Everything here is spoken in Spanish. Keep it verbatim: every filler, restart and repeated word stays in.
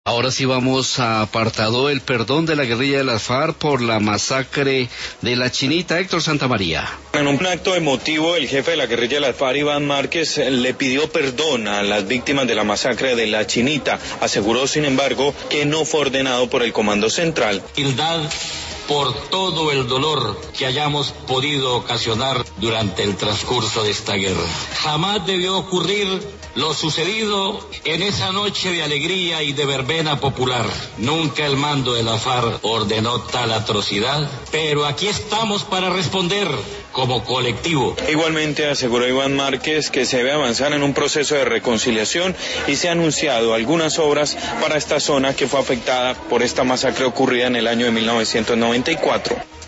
Ahora sí vamos a apartado el perdón de la guerrilla de las FARC por la masacre de la Chinita. Héctor Santamaría. En un acto emotivo, el jefe de la guerrilla de las FARC, Iván Márquez, le pidió perdón a las víctimas de la masacre de la Chinita. Aseguró, sin embargo, que no fue ordenado por el Comando Central. Humildad por todo el dolor que hayamos podido ocasionar durante el transcurso de esta guerra. Jamás debió ocurrir lo sucedido en esa noche de alegría y de verbena popular. Nunca el mando de la FARC ordenó tal atrocidad, pero aquí estamos para responder como colectivo. Igualmente aseguró Iván Márquez que se debe avanzar en un proceso de reconciliación y se han anunciado algunas obras para esta zona que fue afectada por esta masacre ocurrida en el año de mil novecientos noventa y cuatro.